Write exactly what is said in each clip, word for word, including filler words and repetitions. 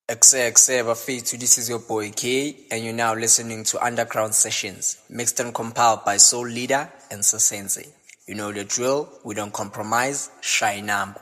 X X Bafethu, this is your boy K, and you're now listening to Underground Sessions, mixed and compiled by Soul Leader and Sasense. You know the drill, we don't compromise, shy number.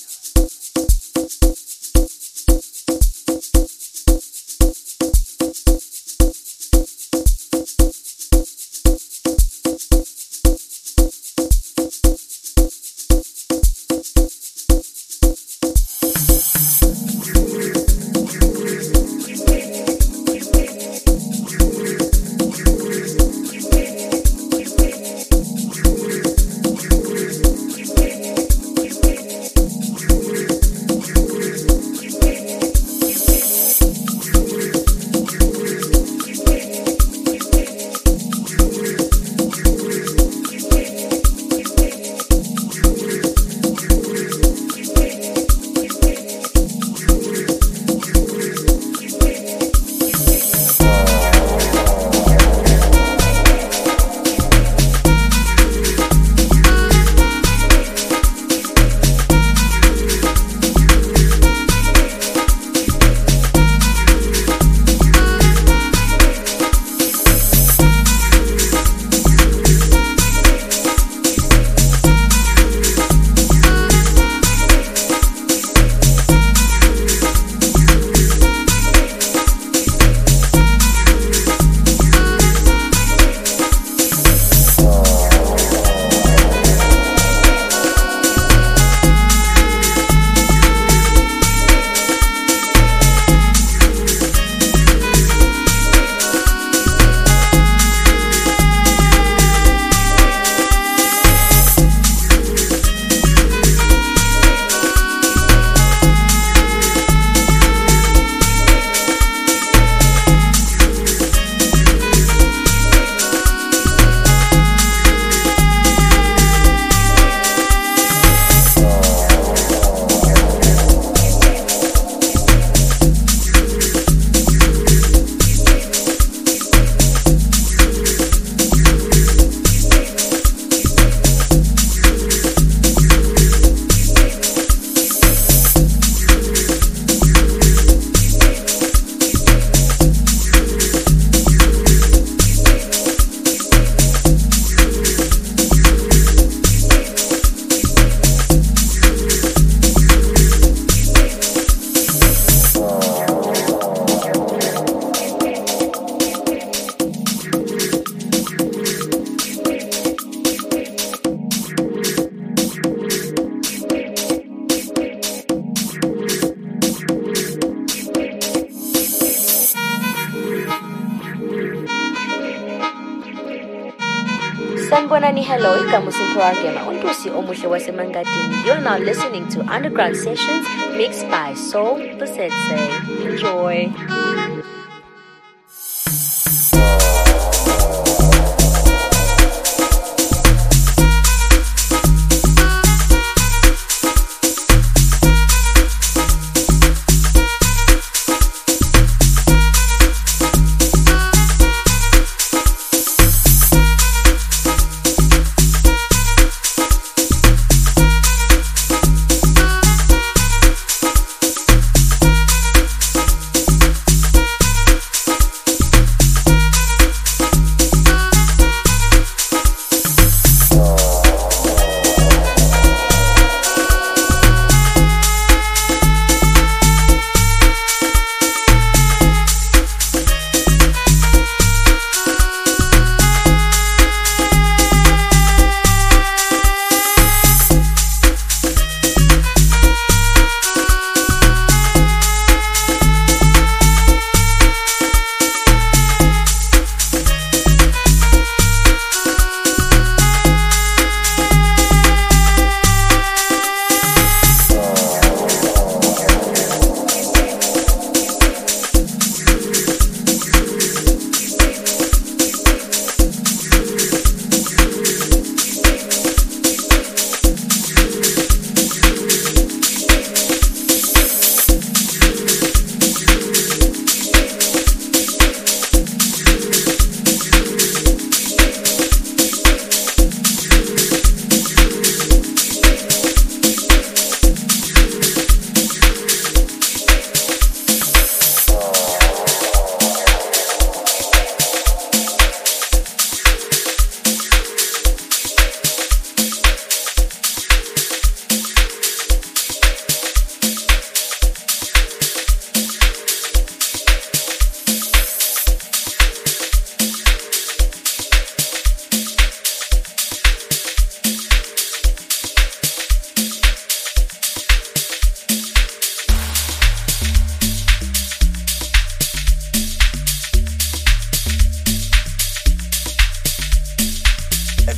Sanibonani, hello, ikamusimpo wangema untusi omuhle wasemangadini. You're now listening to Underground Sessions mixed by Soul the Sensei. Enjoy.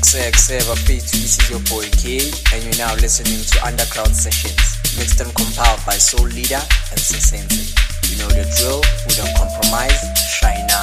Seba Faith, this is your boy K, and you're now listening to Underground Sessions, mixed and compiled by Soul Leader and Sasense. You know the drill, we don't compromise, shine now.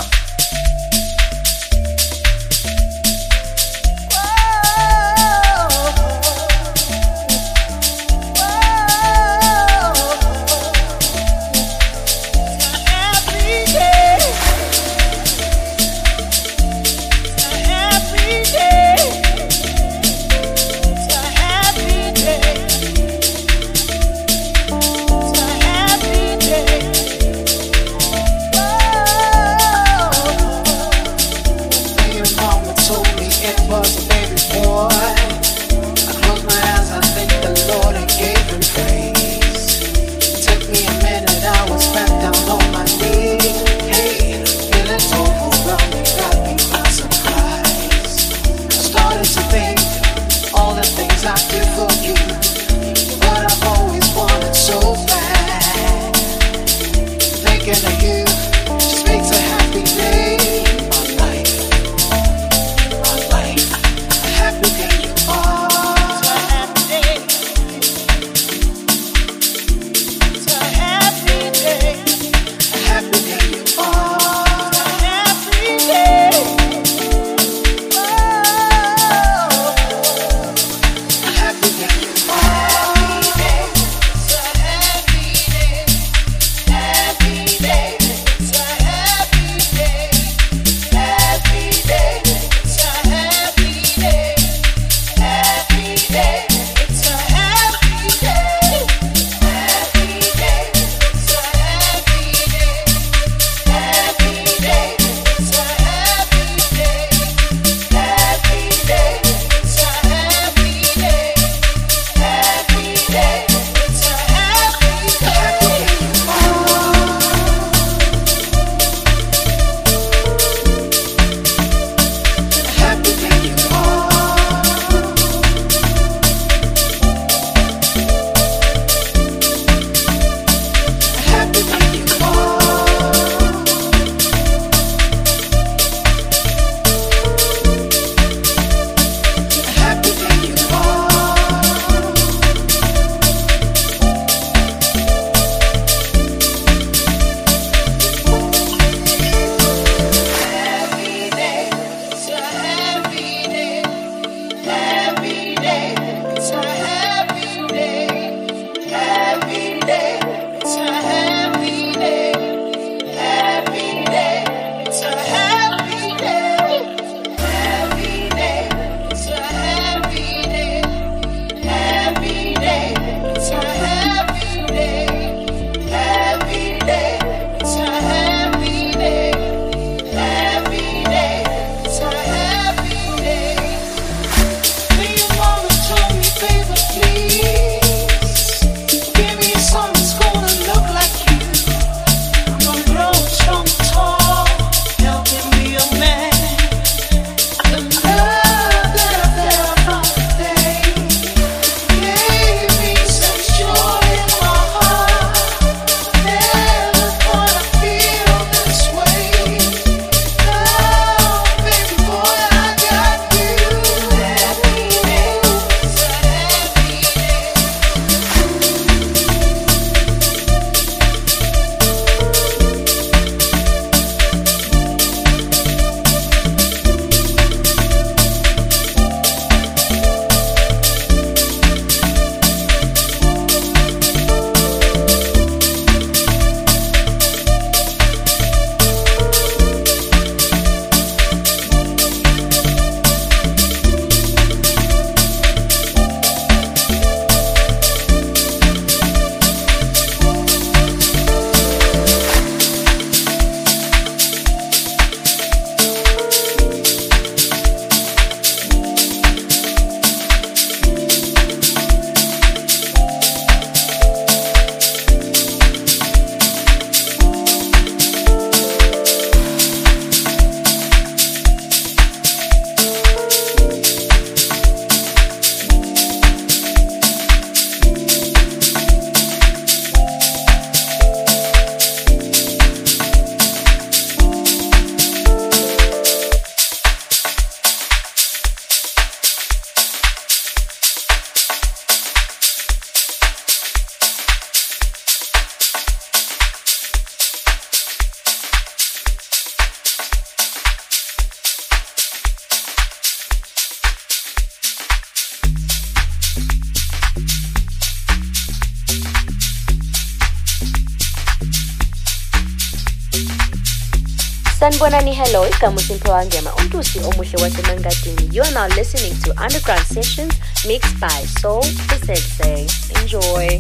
Sanibonani, hello, igama uSimphiwe Ngema, umtusi omuhle wasemangadini. You are now listening to Underground Sessions mixed by Soul Sensei. Enjoy.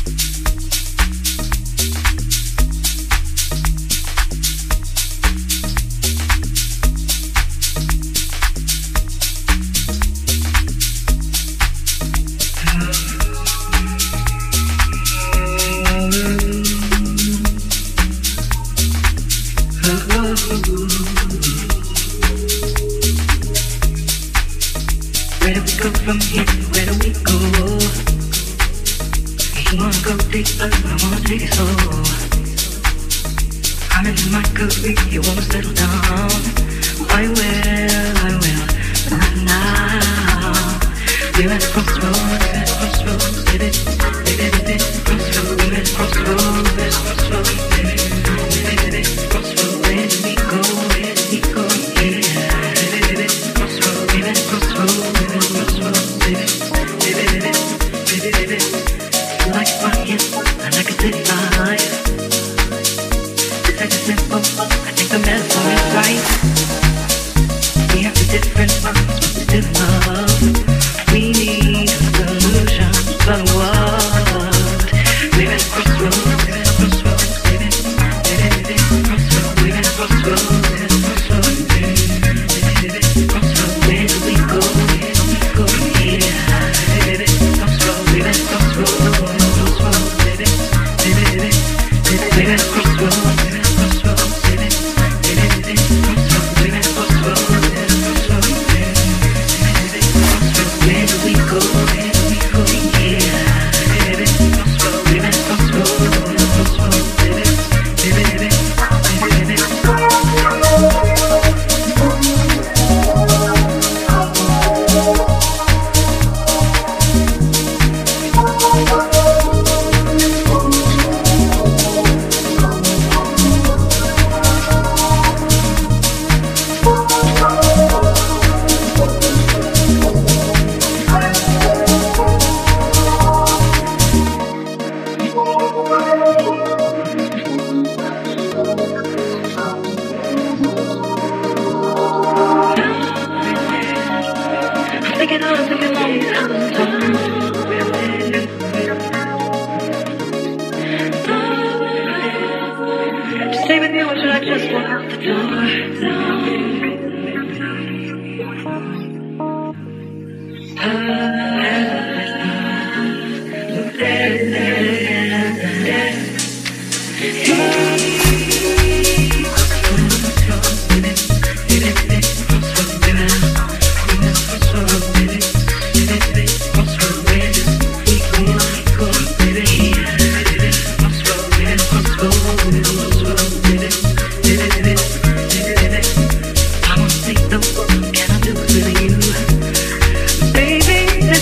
Where do we go from here? Where do we go? You wanna go deeper, I wanna take it slow. I'm in my career, you wanna settle down. I will, I will, but not now. We're at a crossroads, we're at a crossroads, baby, baby, baby, crossroads, we're at a crossroads, we're at a crossroads, baby, baby, baby, crossroads. Where do we go? Where do we go? Yeah, baby, baby, crossroads, we're at a crossroads. I like a city life. It's like a simple, I think the metaphor is right. We have two different minds, but we still in love. We need a solution for the world. We're at a crossroads, we're at a crossroads, baby. Baby, baby, crossroads, we're at a crossroads, we're at a crossroads, baby. Baby, baby, crossroads, where do we go? Where do we go? Yeah, baby, baby, crossroads, we're at a crossroads. We're at a crossroads, we're at a crossroads, baby. Baby, baby, crossroads, we're at a crossroads, we're at a crossroads, baby. Baby, crossroads, where do we go? Where do we go? Yeah, baby, crossroads, we're at a crossroads, we're at a crossroads, baby. Baby, baby, baby, baby. Stay with me or should I just walk out the door? Baby,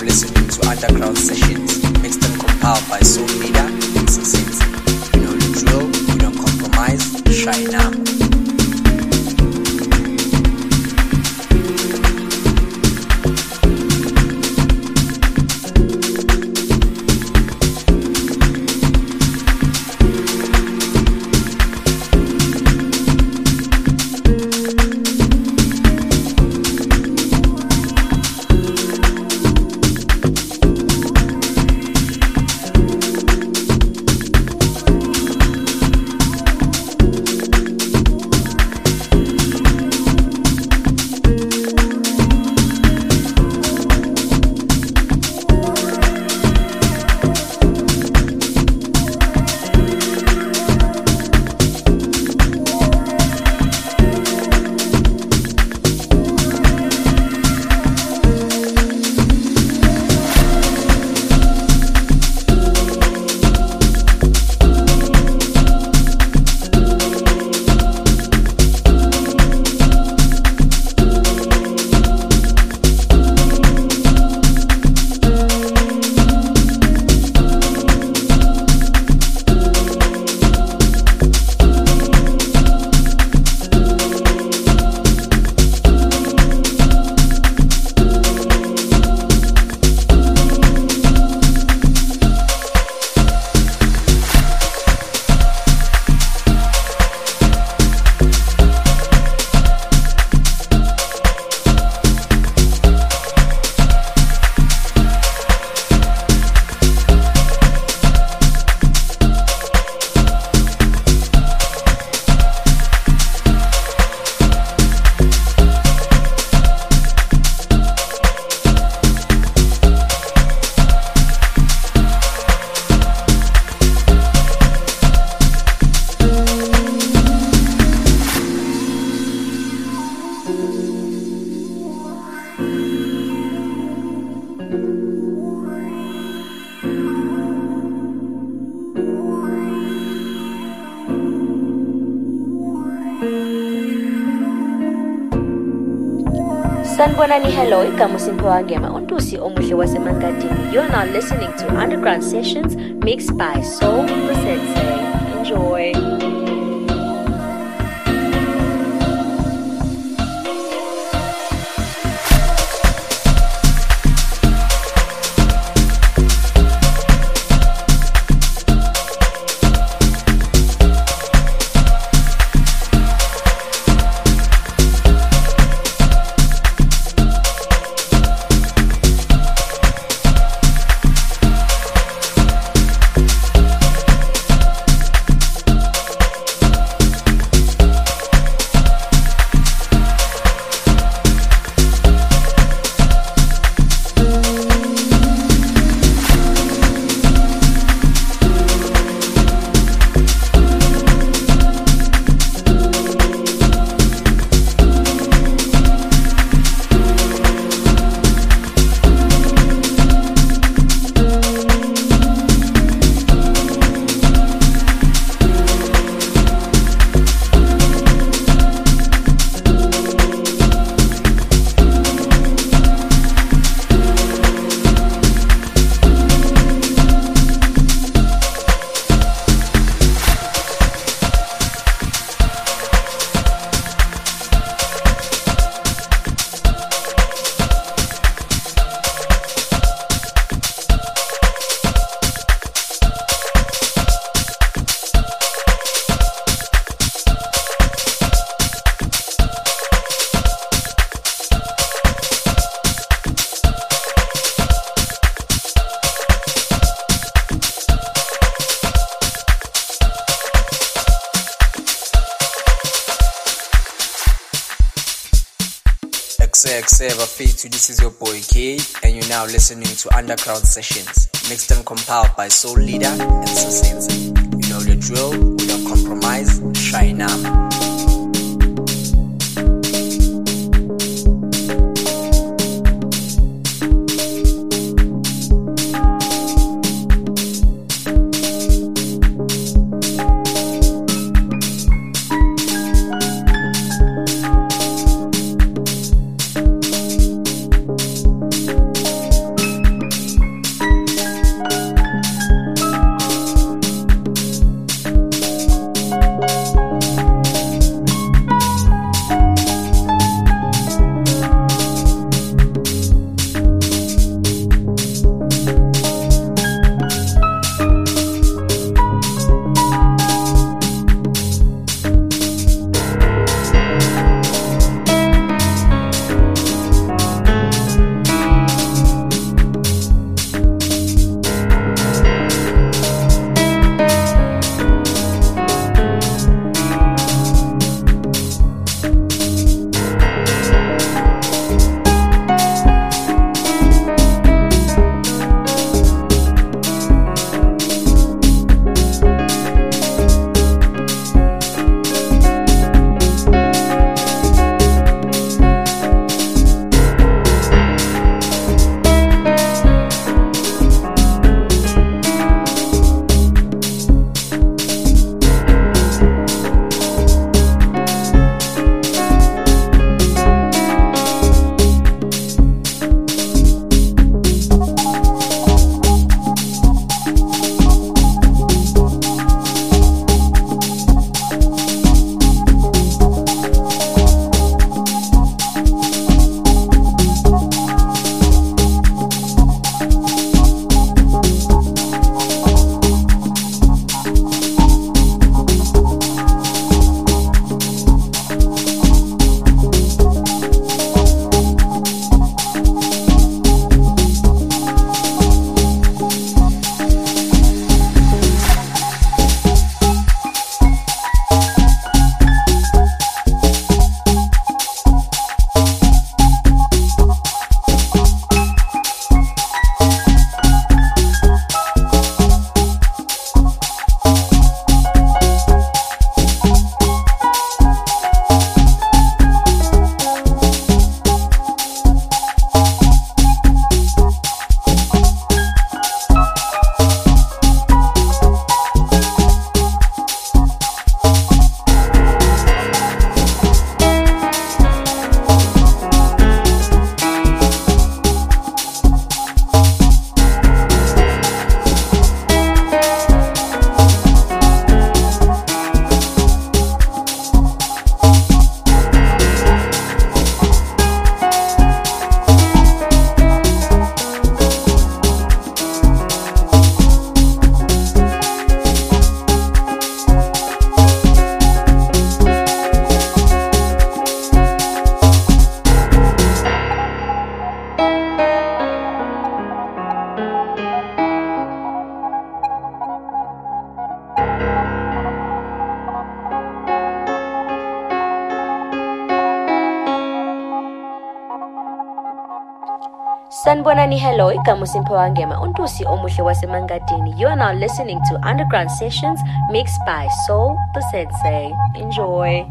listening to Underground Sessions, mixed and compiled by Soul Leader and Sasensi. You know the drill, we don't compromise, Shainam. Sanibonani, hello, ikamusimpo wangema untusi omuhle wasemangadini. You are now listening to Underground Sessions mixed by Soul the Sensei. Enjoy. X X Feet, this is your boy K, and you're now listening to Underground Sessions, mixed and compiled by Soul Leader and Sasensi. You know the drill, we don't compromise, Shainam. Sanbonani hello, ikamusimpo wangema untusi omuhle wasemangadini. You are now listening to Underground Sessions mixed by Soul the Sensei. Enjoy.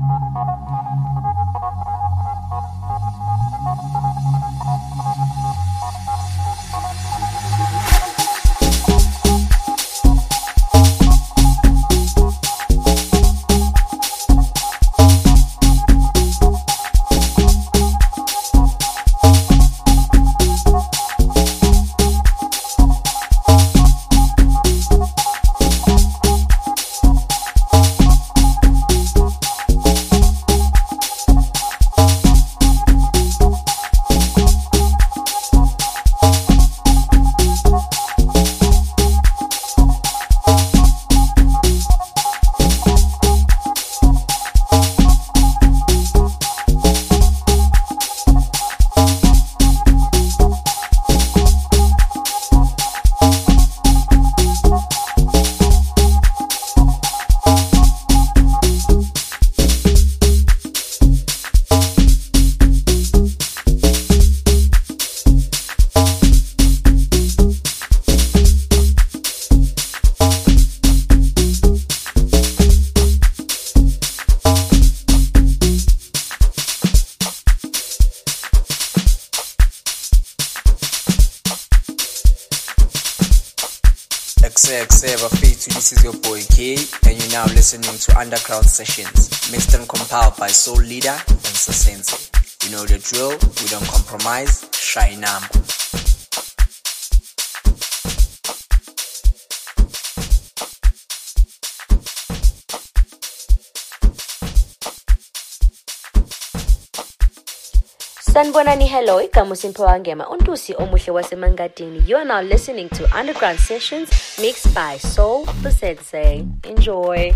This is your boy K, and you're now listening to Underground Sessions, mixed and compiled by Soul Leader and Sensei. You know the drill, we don't compromise, Shainam. Sanbonani hello, ikamusimpo wangema untusi omuhle wasemangadini. You are now listening to Underground Sessions mixed by Soul the Sensei. Enjoy.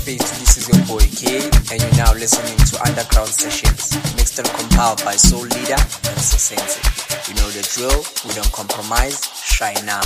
Faith, this is your boy K, and you're now listening to Underground Sessions, mixed and compiled by Soul Leader and Sasense. You know the drill, we don't compromise, shine now.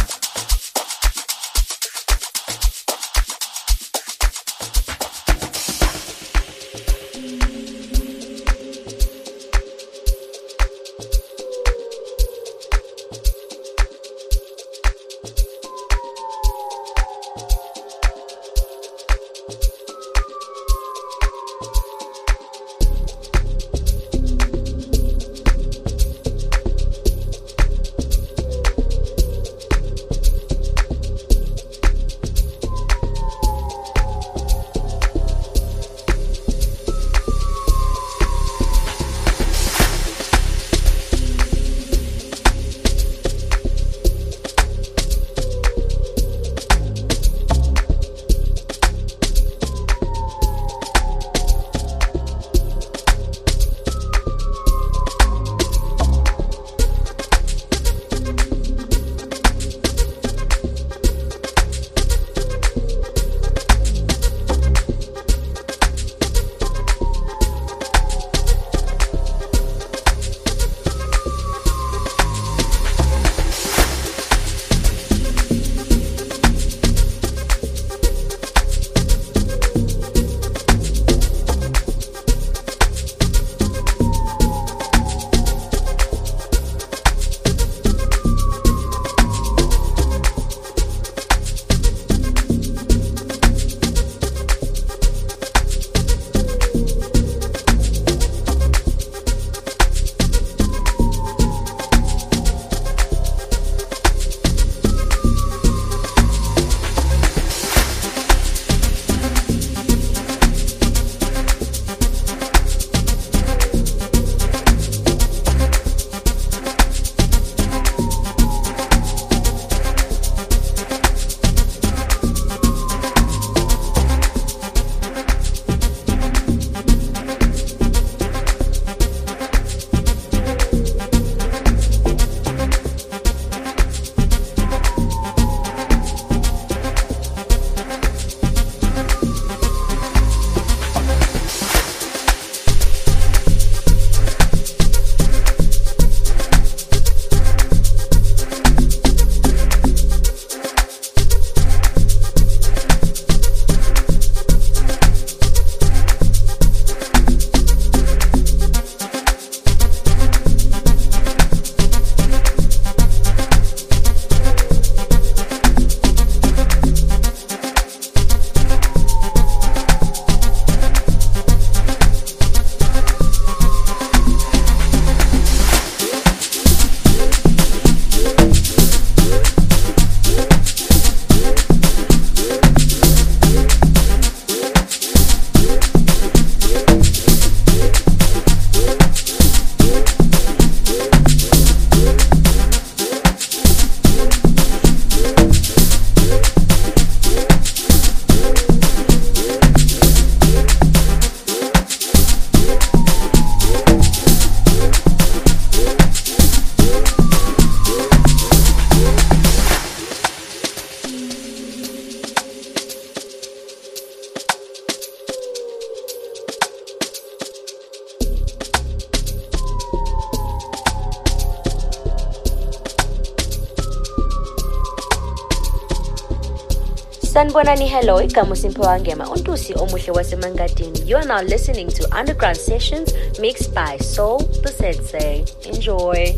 Sanibonani, hello, igama uSimphiwangema untusi omuhle wasemangadini. You are now listening to Underground Sessions mixed by Soul the Sensei. Enjoy.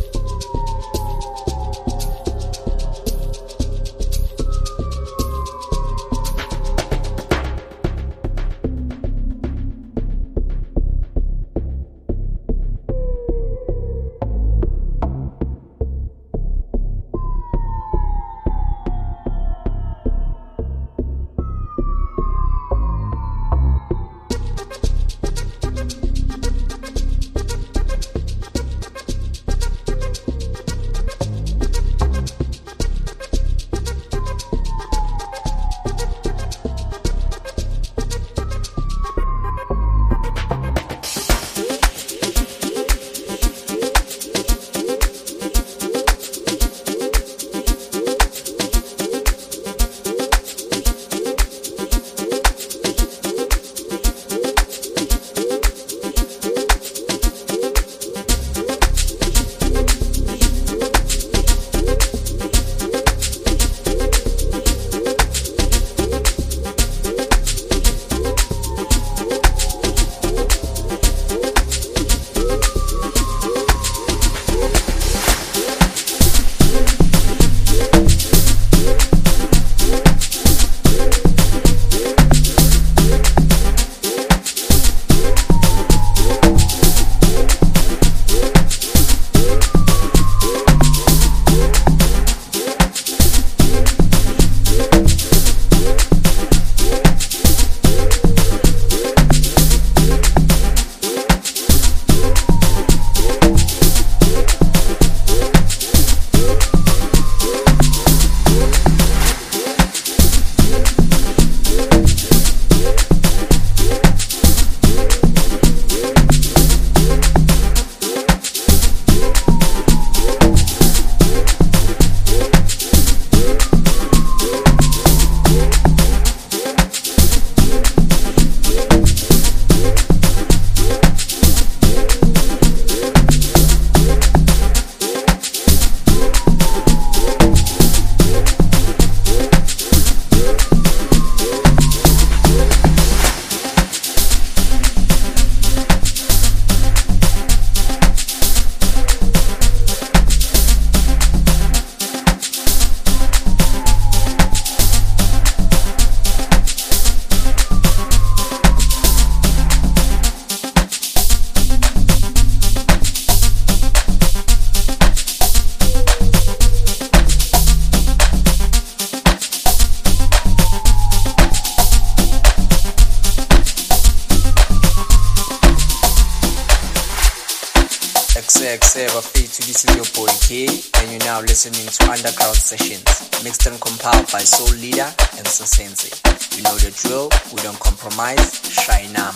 Seba Fetu, this is your boy K, and you're now listening to Underground Sessions, mixed and compiled by Soul Leader and Sasense. You know the drill, we don't compromise, Shainam.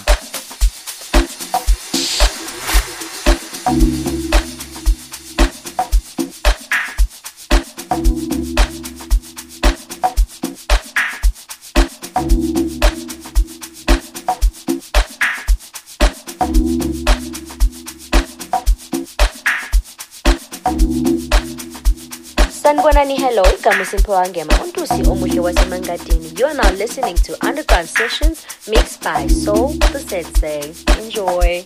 Sanibonani, hello, igama Simphiwe Ngema, untusi omuhle wasemangadini. You are now listening to Underground Sessions mixed by Soul the Sensei. Enjoy.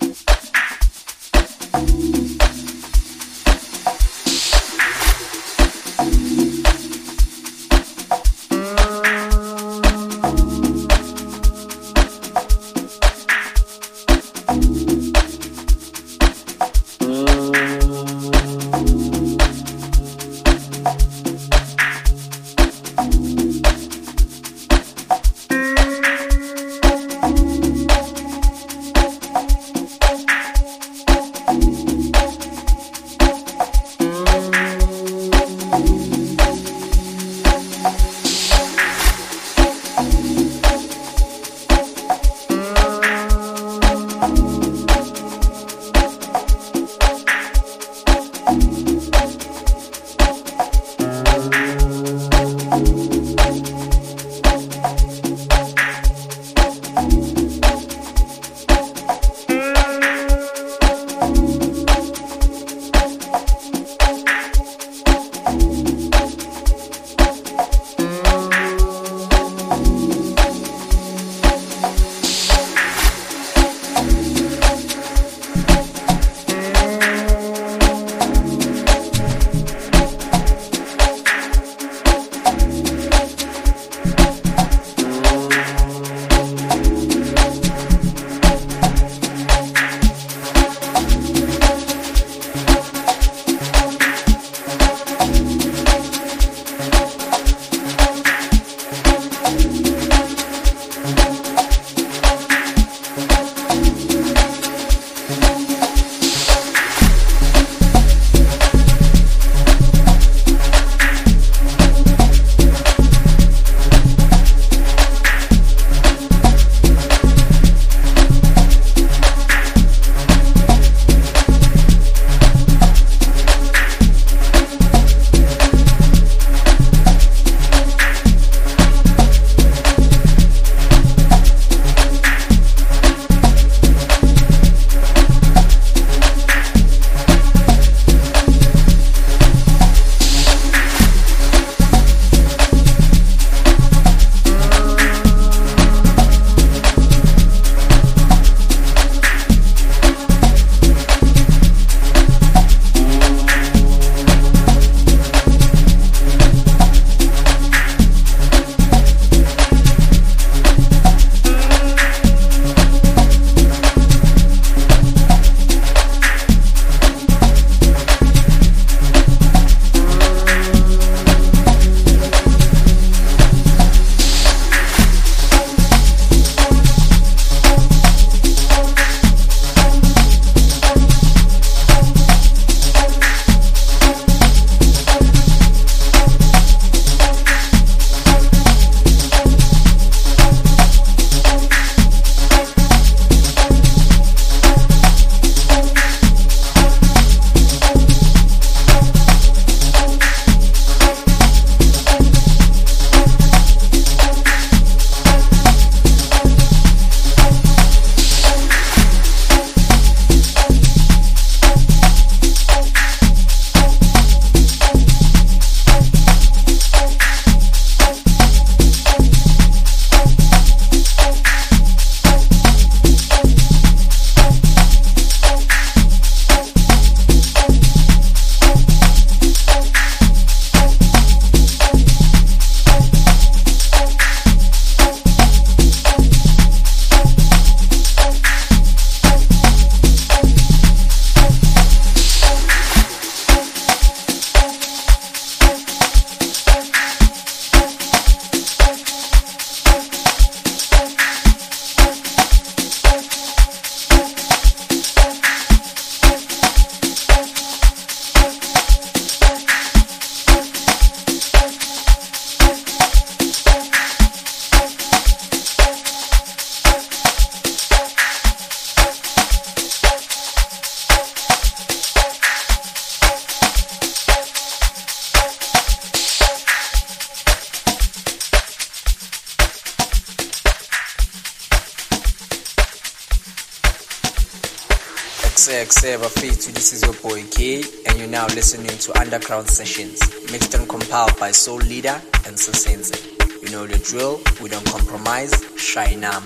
Kusek Seva Feet, this is your boy K, and you're now listening to Underground Sessions, mixed and compiled by Soul Leader and Sasense. You know the drill, we don't compromise, Shainam.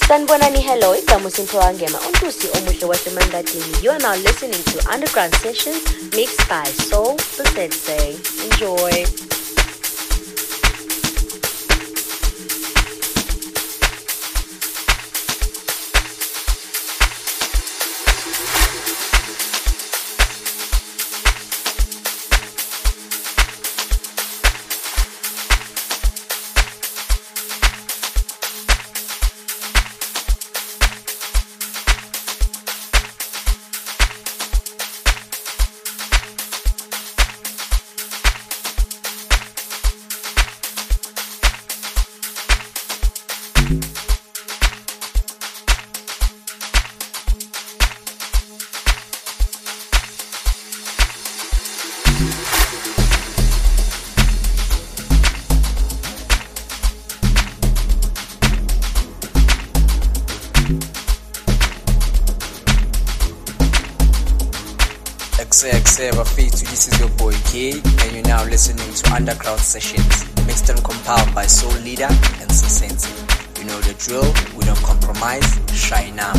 Sanibonani, hello, igama uSimphiwe Wangema, untusi omuhle wasemangadini. You are now listening to Underground Sessions mixed by Soul the Sensei. Enjoy. This is your boy K, and you're now listening to Underground Sessions, mixed and compiled by Soul Leader and Sensei. You know the drill, we don't compromise, shine now.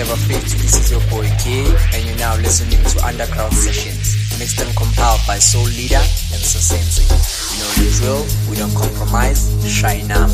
Sarah Faith, this is your boy K, and you're now listening to Underground Sessions, mixed and compiled by Soul Leader and Sasensi. You know the drill, we don't compromise, Shainam.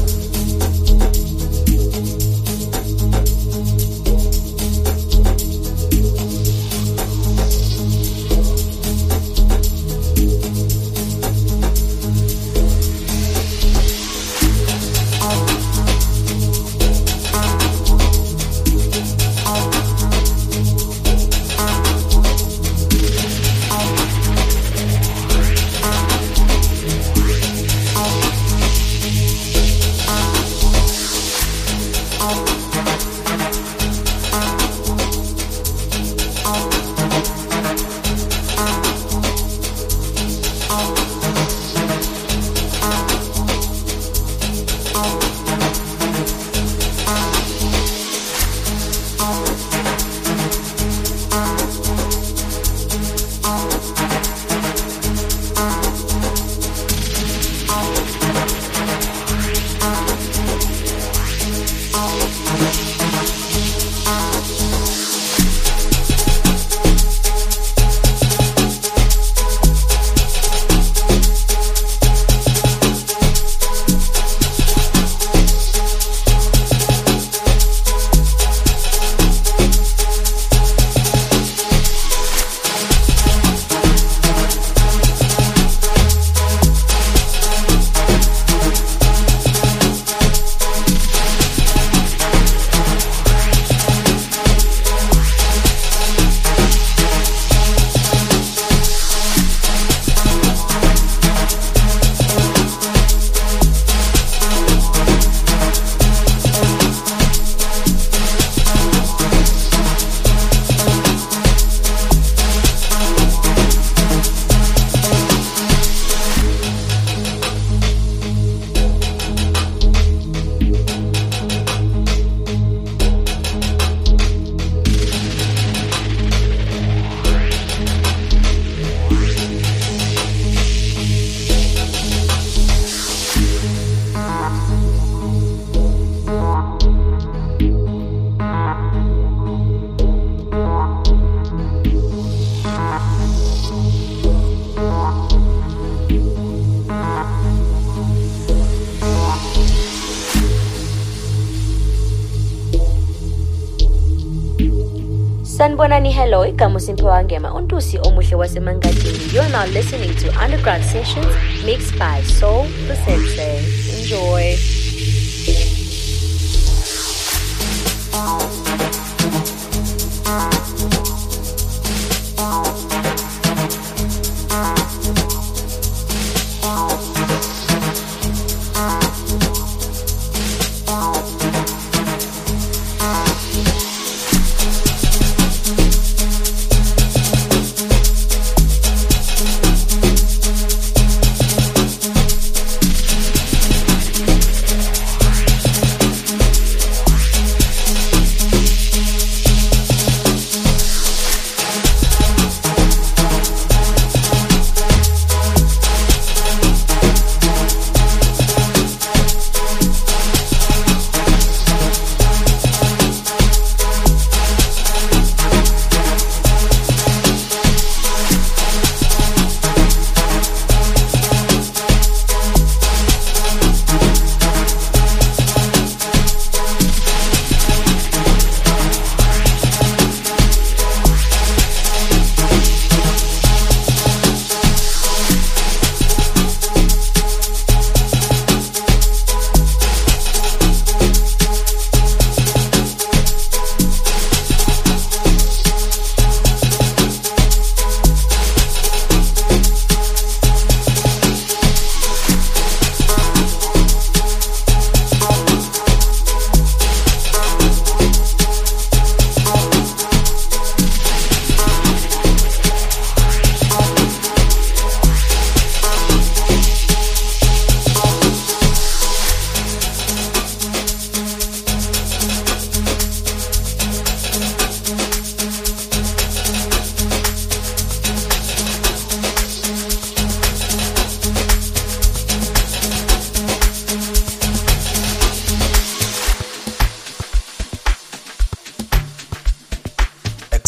Sanibonani, hello, igama uSimphiwe Ngema, untusi omuhle waseMangadini. You're now listening to Underground Sessions mixed by Soul the Sensei. Enjoy.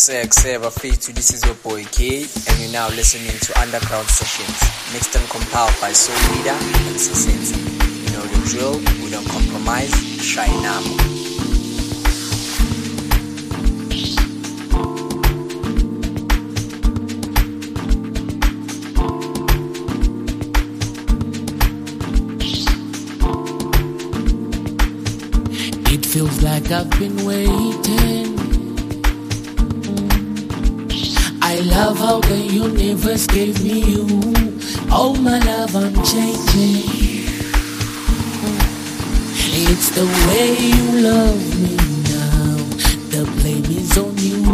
Kusek Seva Fetu, this is your boy K, and you're now listening to Underground Sessions, mixed and compiled by Soul Leader and Sasenzi. You know the drill, we don't compromise, Shainamo. It feels like I've been waiting. I love how the universe gave me you. Oh my love, I'm changing. It's the way you love me now. The blame is on you.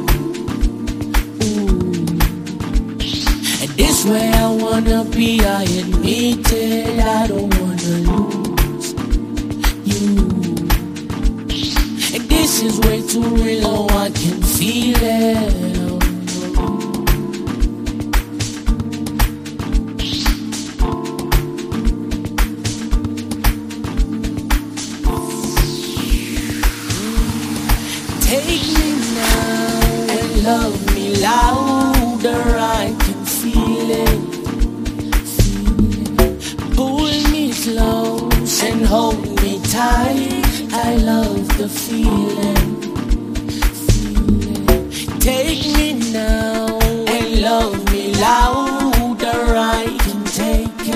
Ooh. And this way I wanna be, I admit it. I don't wanna lose you. And this is way too real, oh I can feel it. Take me now and love me louder, I can feel it, feel it. Pull me close and hold me tight, I love the feeling, feel it. Take me now and love me louder, I can take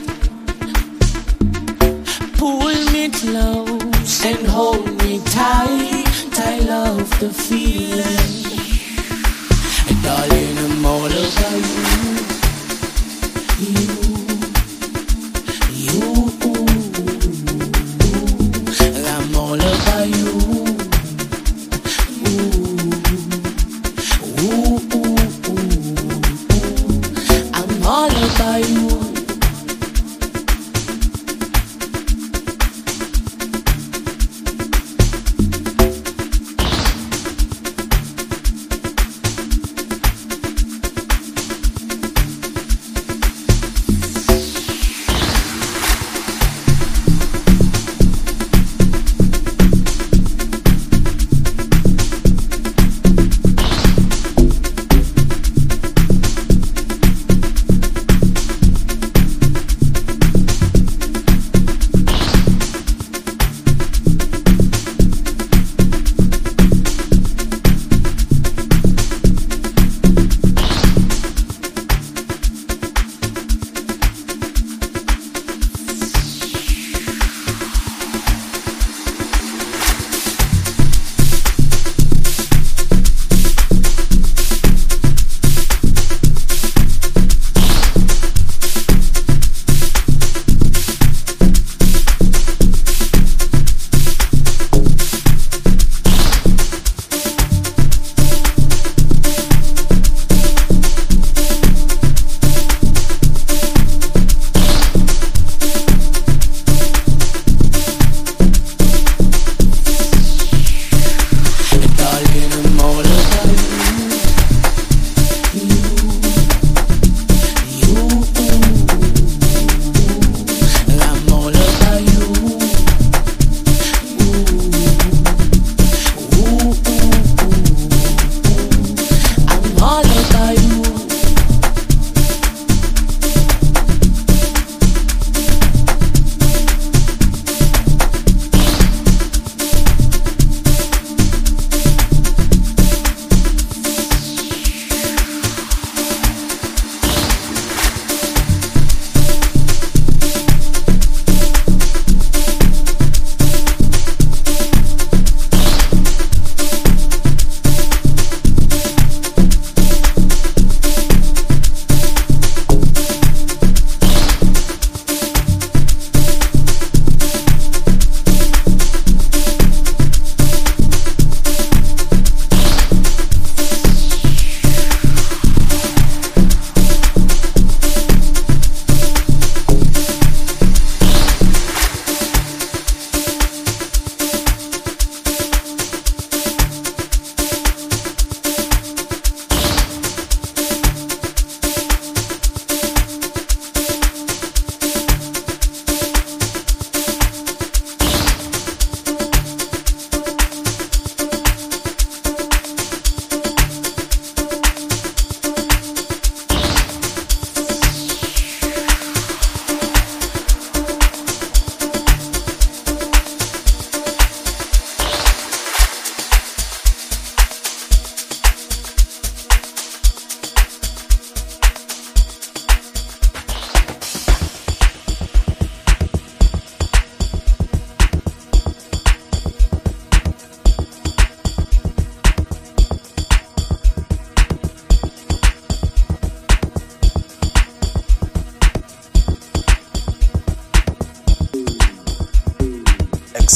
it. Pull me close and hold me tight, I love the feeling. And darling, I'm all about you. You, you. I'm all about you. Ooh, ooh, ooh, ooh. I'm all about you.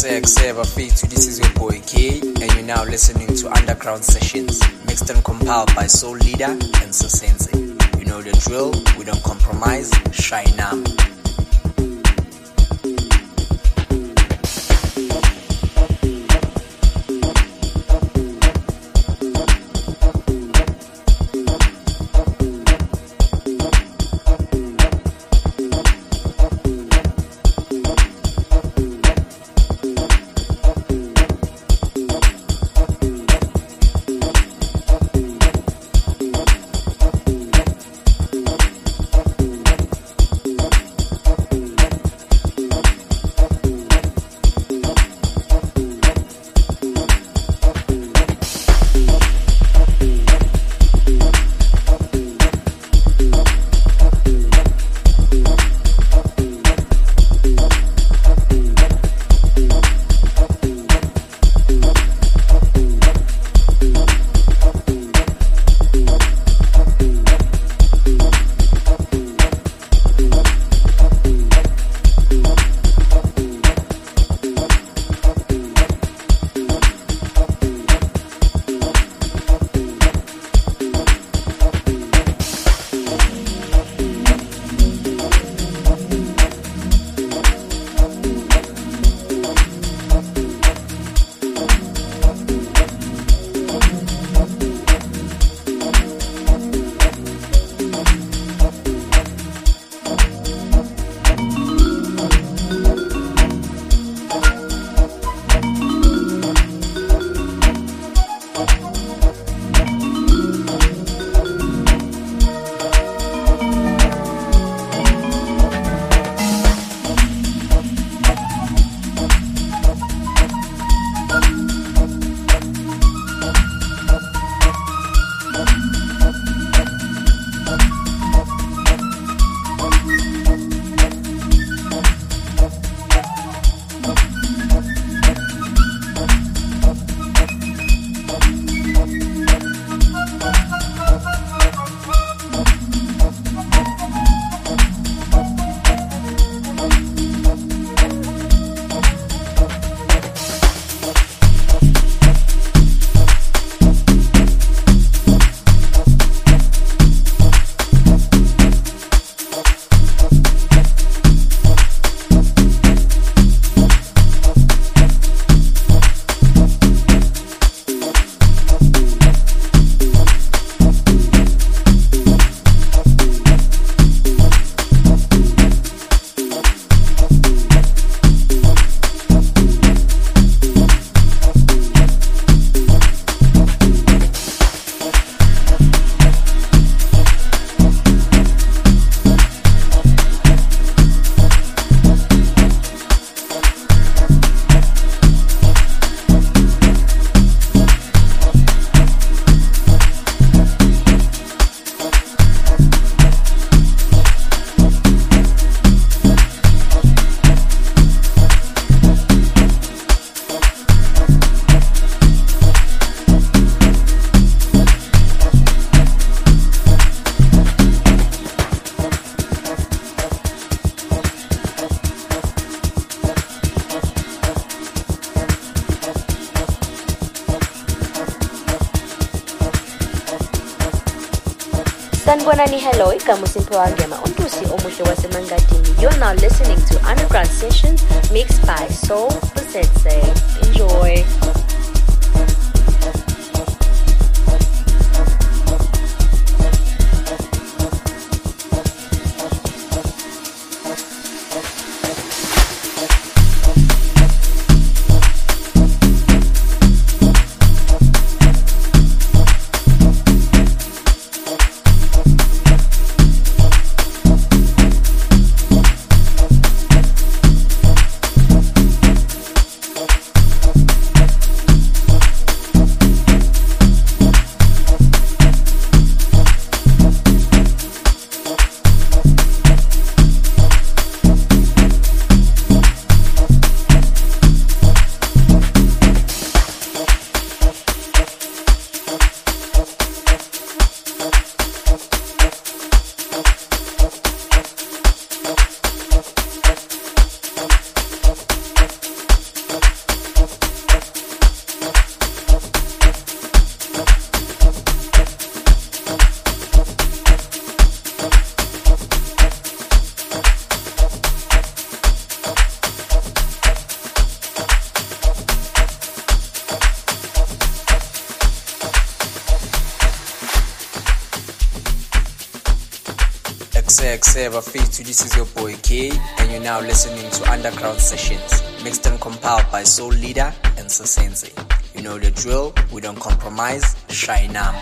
Sek Seva Feet, this is your boy K, and you're now listening to Underground Sessions, mixed and compiled by Soul Leader and Sasense. You know the drill, we don't compromise, shine now. Sanibonani, hello, ikamusimpo wangema untusi omuhle wasemangadini. You are now listening to Underground Sessions mixed by Soul Busetze. Enjoy. Xavier Faith, this is your boy K, and you're now listening to Underground Sessions, mixed and compiled by Soul Leader and Sasense. You know the drill, we don't compromise, shy number.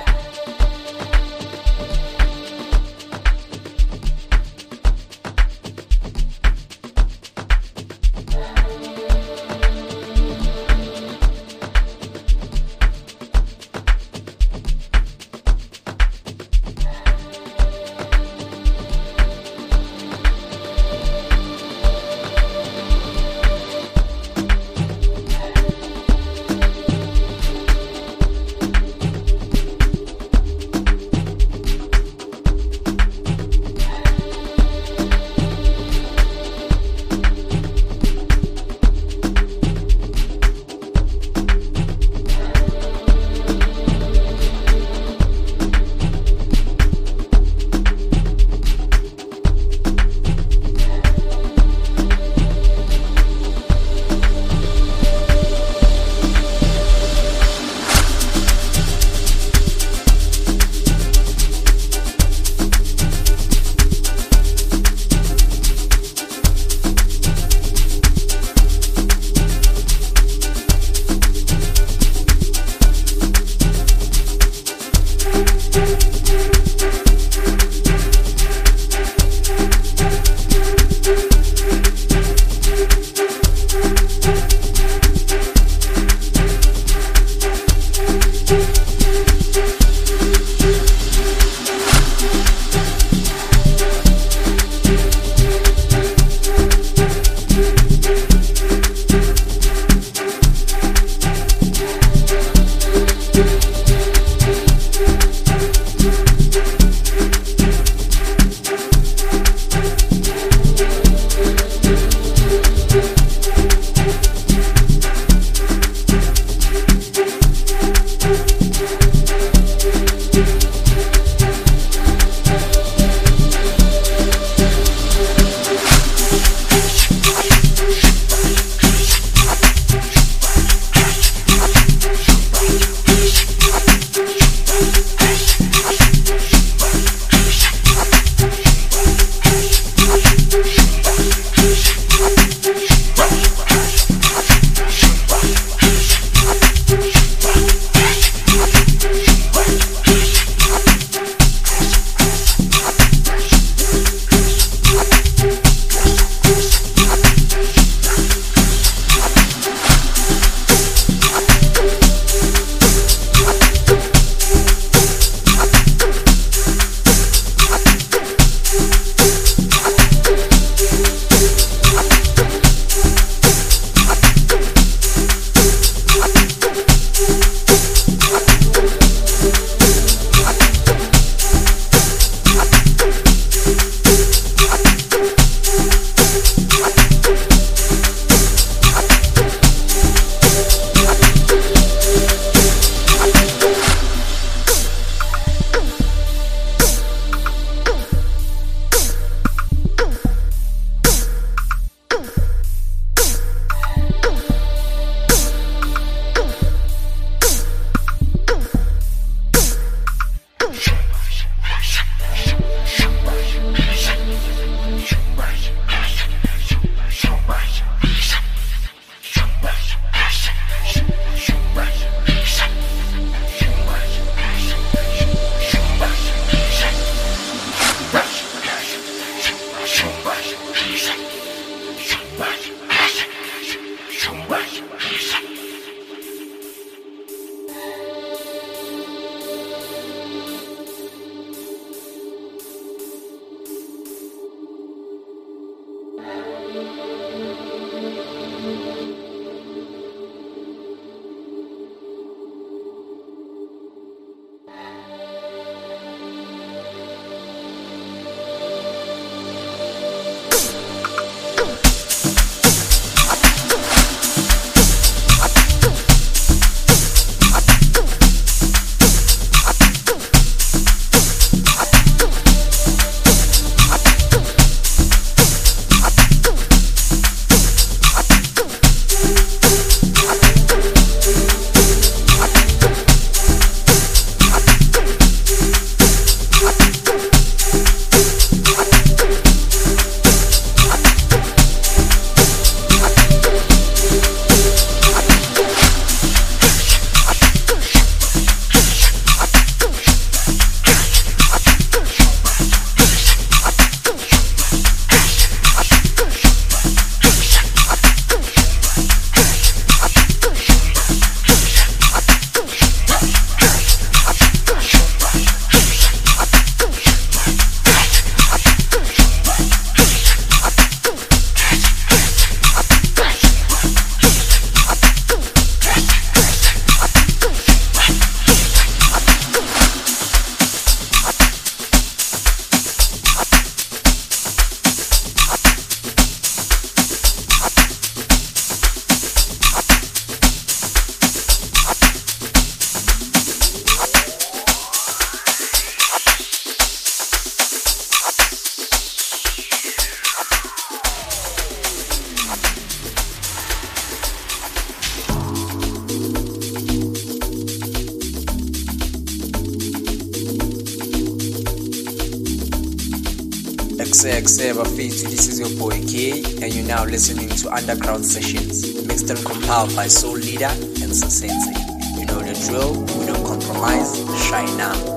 Exe Bafethu, this is your boy K, and you're now listening to Underground Sessions, mixed and compiled by Soul Leader and Sasense. You know the drill, we don't compromise, shine now.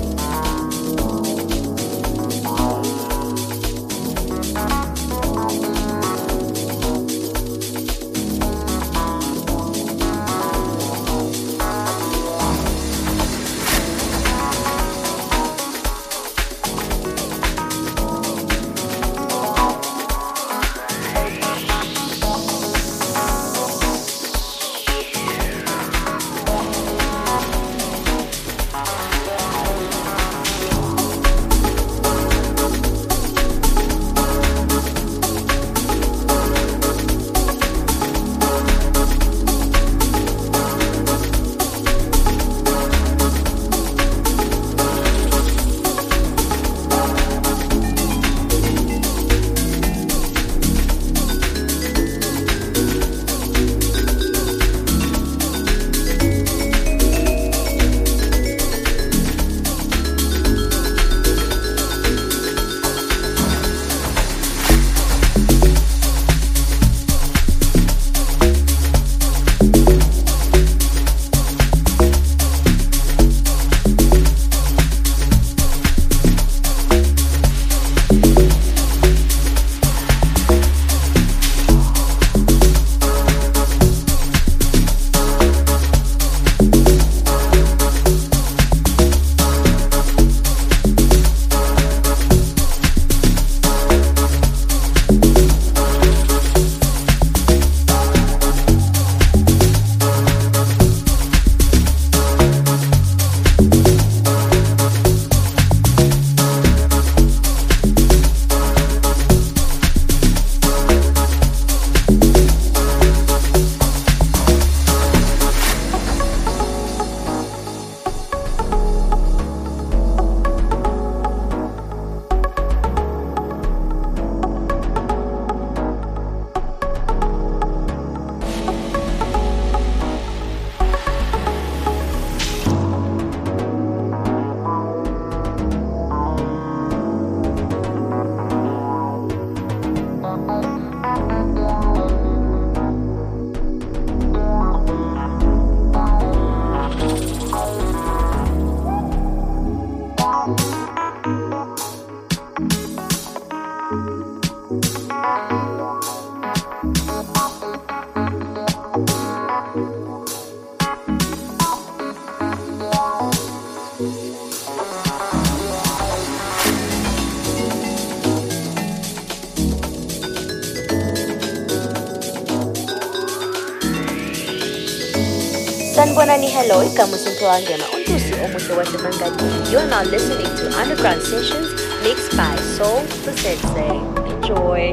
Sanibonani, hello, ikamusimpo wangema untusi omuhle wasemangadini. You are now listening to Underground Sessions mixed by Soul the Sensei. Enjoy.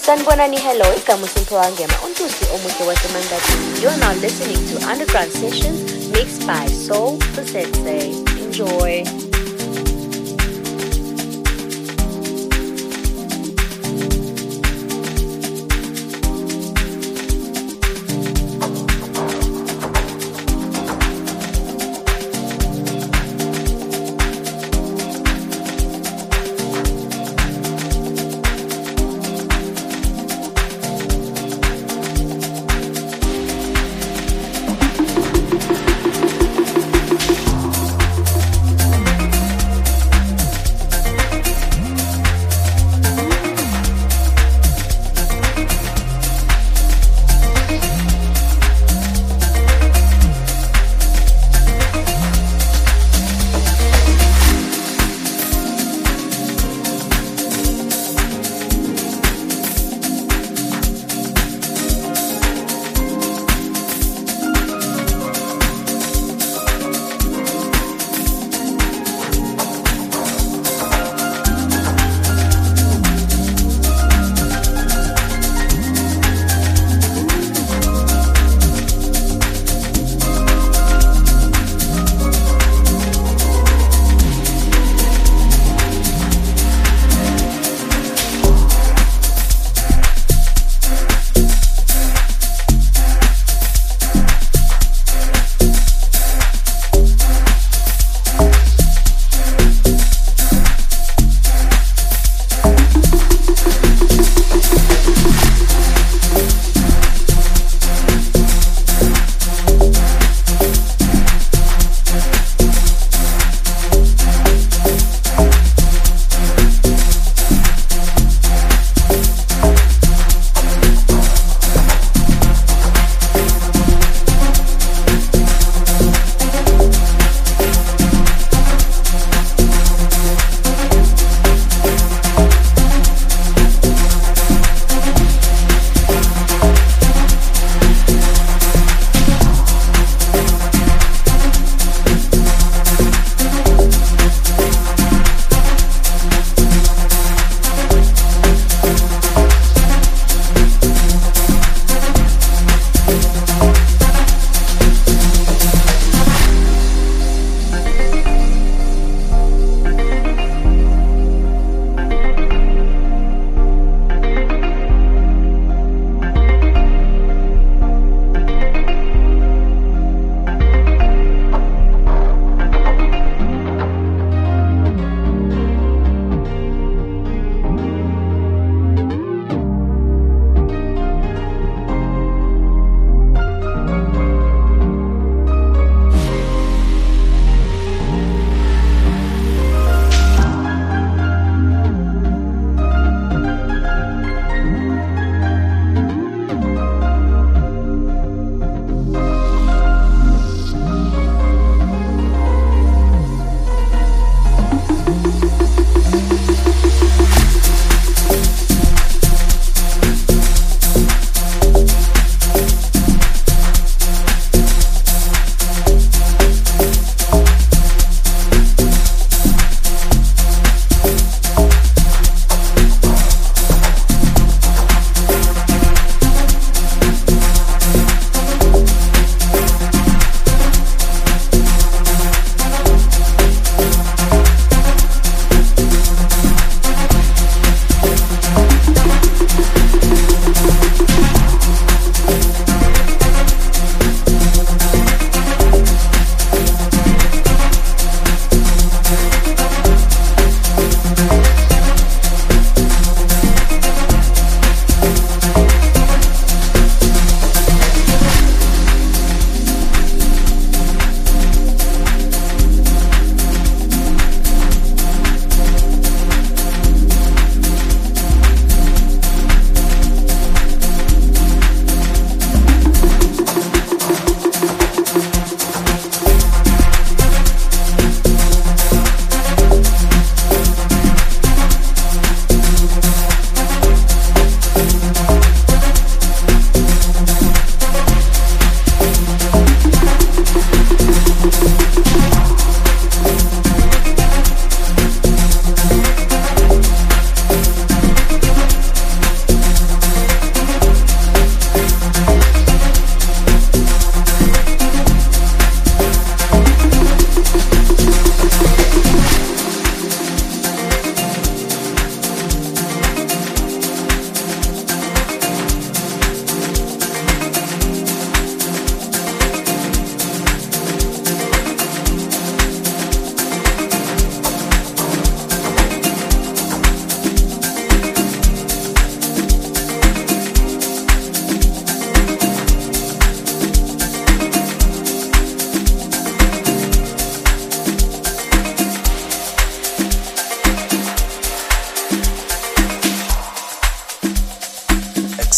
Sanibonani, hello, igama uSimphiwe Wangema, untusi omuhle waseMangatini. You are now listening to Underground Sessions mixed by Soul the Sensei. Enjoy.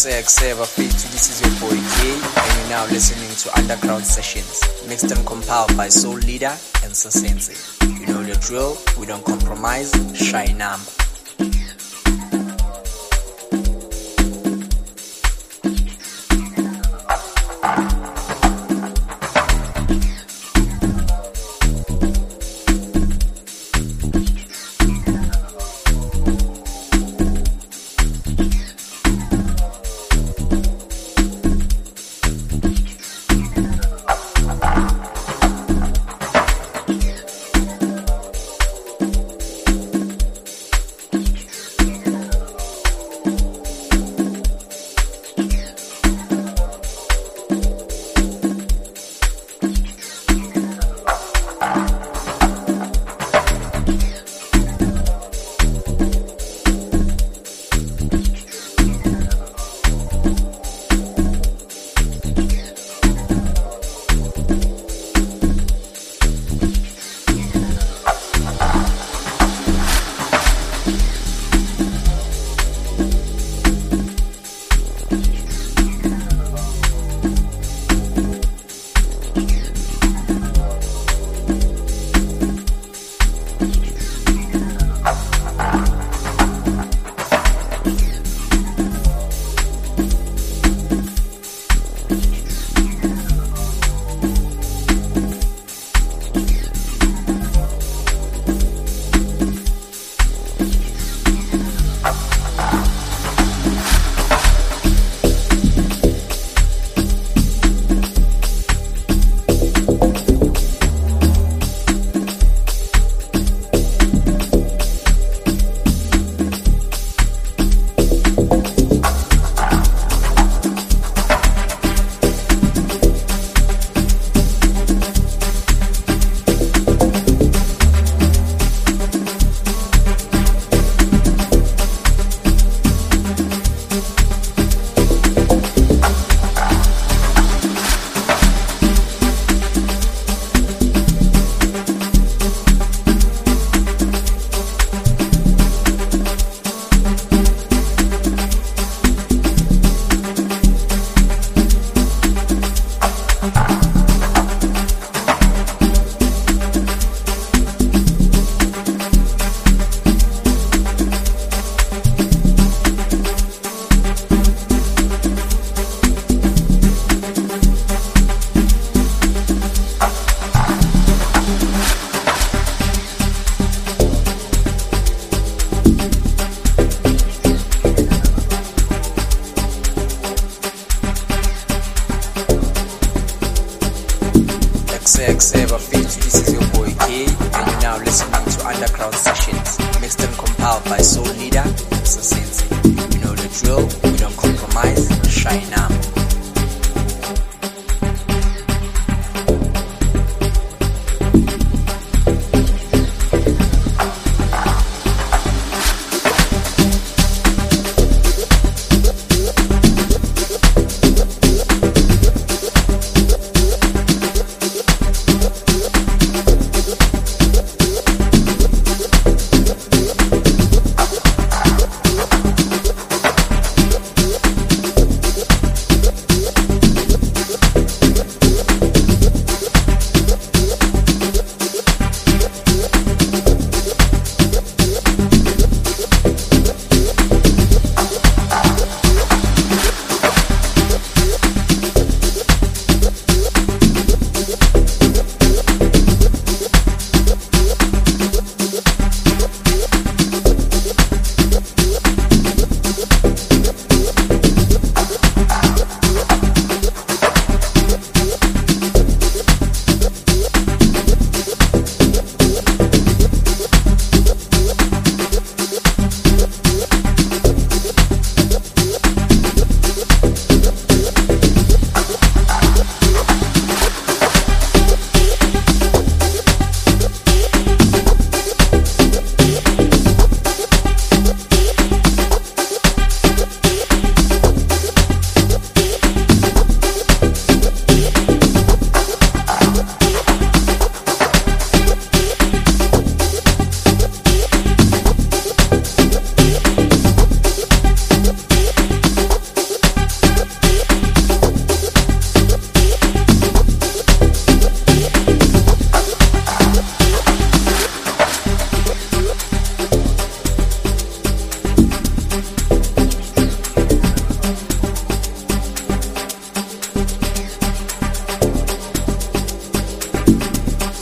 Say, say, Bafetu, this is your boy K, and you're now listening to Underground Sessions, mixed and compiled by Soul Leader and Sasense. You know the drill, we don't compromise, shy number.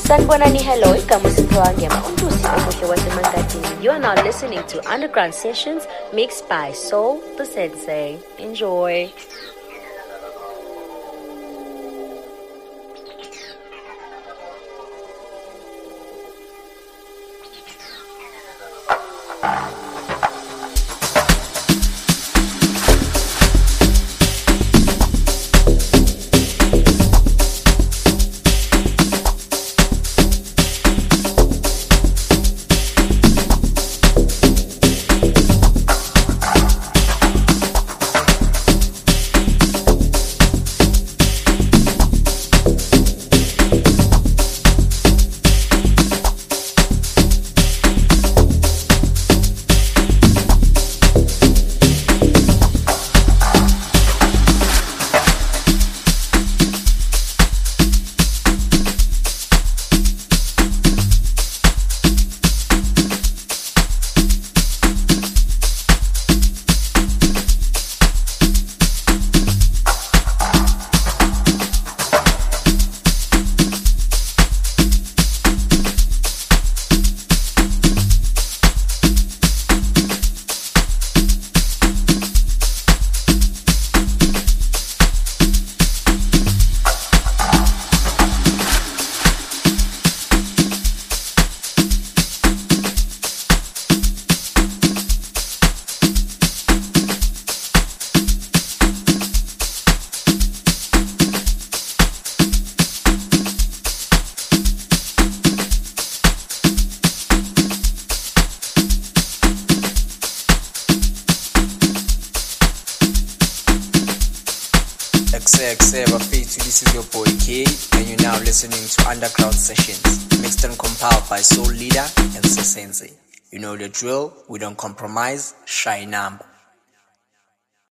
Sanibonani, hello, igama Simphiwe Ngema, untusi omuhle waseMangadini. You are now listening to Underground Sessions mixed by Soul the Sensei. Enjoy. This is your boy K, and you're now listening to Underground Sessions, mixed and compiled by Soul Leader and Sensei. You know the drill, we don't compromise, shy number.